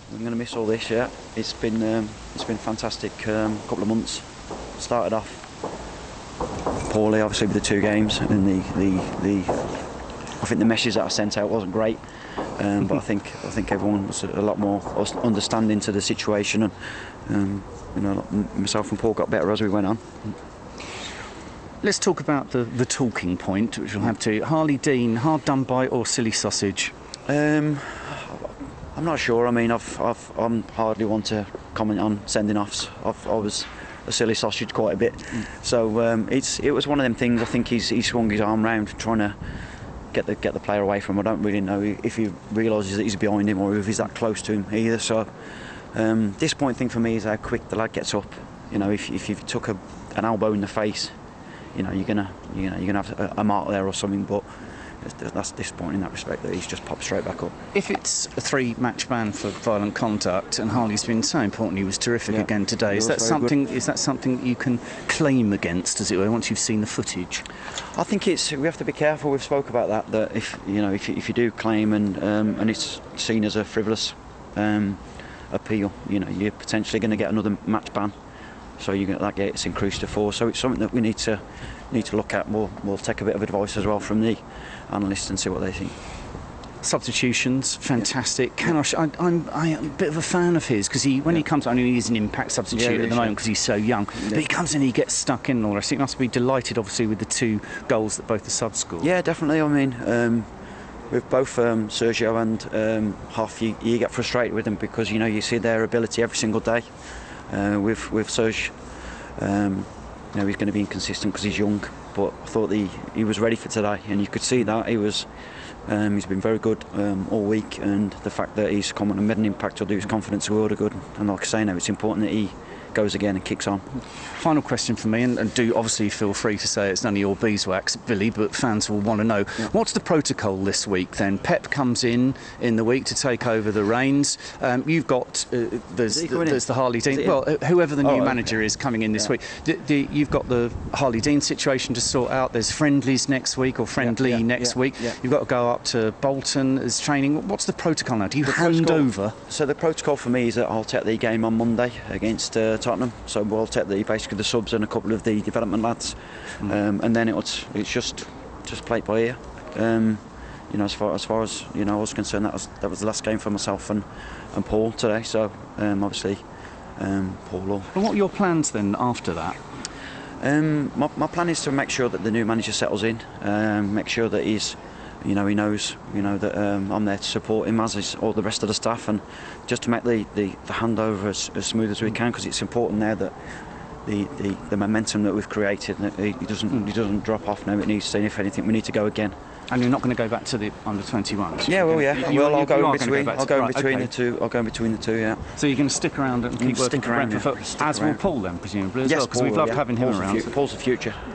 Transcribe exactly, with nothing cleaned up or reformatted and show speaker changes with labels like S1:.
S1: I'm going to miss all this. Yeah, it's been um, it's been a fantastic um, couple of months. Started off poorly, obviously, with the two games, and the the, the I think the message that I sent out wasn't great. Um, but I think I think everyone was a lot more understanding to the situation, and um, you know, myself and Paul got better as we went on.
S2: Let's talk about the, the talking point, which we'll have to. Harlee Dean, hard done by or silly sausage?
S1: Um, I'm not sure. I mean, I've, I've I'm hardly one to comment on sending offs. I've, I was a silly sausage quite a bit, mm. so um, it's it was one of them things. I think he's he swung his arm round trying to get the get the player away from him. I don't really know if he realises that he's behind him or if he's that close to him either. So um, disappointing thing for me is how quick the lad gets up. You know, if if you took a, an elbow in the face, you know, you're gonna you know you're gonna have a, a mark there or something. But that's disappointing in that respect that he's just popped straight back up.
S2: If it's a three-match ban for violent conduct, and Harlee's been so important, he was terrific yeah. again today. Is that something? Good. Is that something that you can claim against, as it were, once you've seen the footage?
S1: I think it's we have to be careful. We've spoke about that. That if you know if you, if you do claim and um, and it's seen as a frivolous um, appeal, you know, you're potentially going to get another match ban. So you get that gets increased to four. So it's something that we need to need to look at. We'll we'll take a bit of advice as well from the analysts and see what they think.
S2: Substitutions, fantastic. Yeah. Kanosh, I, I'm, I'm a bit of a fan of his because he, when yeah. he comes, I know he's an impact substitute yeah, at the moment because he's so young. Yeah. But he comes in, he gets stuck in and all the rest. He must be delighted, obviously, with the two goals that both the subs scored.
S1: Yeah, definitely. I mean, um, with both um, Sergio and um, Hoff, you, you get frustrated with them because you know you see their ability every single day. Uh, with with Serge, um, you know, he's going to be inconsistent because he's young. But I thought he he was ready for today, and you could see that he was. Um, he's been very good um, all week, and the fact that he's come on and made an impact will do his confidence world of good. And like I say now, it's important that he goes again and kicks on.
S2: Final question for me, and, and do obviously feel free to say it's none of your beeswax, Billy, but fans will want to know. Yeah. What's the protocol this week then? Pep comes in in the week to take over the reins. Um, you've got, uh, there's, the, there's the Harlee Dean, well, uh, whoever the new oh, manager okay. is coming in this yeah. week. The, the, you've got the Harlee Dean situation to sort out. There's friendlies next week, or friendly yeah, yeah, next yeah, week. Yeah. You've got to go up to Bolton as training. What's the protocol now? Do you
S1: the
S2: hand
S1: protocol,
S2: over?
S1: So the protocol for me is that I'll take the game on Monday against uh, Tottenham. So we'll take the basically the subs and a couple of the development lads, mm. um, and then it's it's just just play it by ear. Um, you know, as far as far as you know, I was concerned, that was that was the last game for myself and, and Paul today. So um, obviously, um, Paul. Will.
S2: And what are your plans then after that?
S1: Um, my my plan is to make sure that the new manager settles in, um, make sure that he's. You know, he knows, you know, that um, I'm there to support him, as is all the rest of the staff, and just to make the, the, the handover as, as smooth as we can, because it's important now that the, the, the momentum that we've created, that he doesn't he doesn't drop off now. It needs to, if anything, we need to go again.
S2: And you're not going to go back to the under twenty-ones?
S1: Yeah, well, yeah.
S2: You,
S1: well,
S2: you,
S1: I'll go
S2: you
S1: in between.
S2: Go
S1: I'll go in
S2: right,
S1: between
S2: okay.
S1: the two. I'll go in between the two. Yeah.
S2: So you're going to stick around and keep working
S1: stick
S2: for
S1: around,
S2: Brentford,
S1: yeah.
S2: as will Paul then, presumably, as
S1: yes,
S2: well, because
S1: Paul,
S2: we've loved
S1: yeah.
S2: having him
S1: Paul's
S2: around.
S1: The Paul's the future.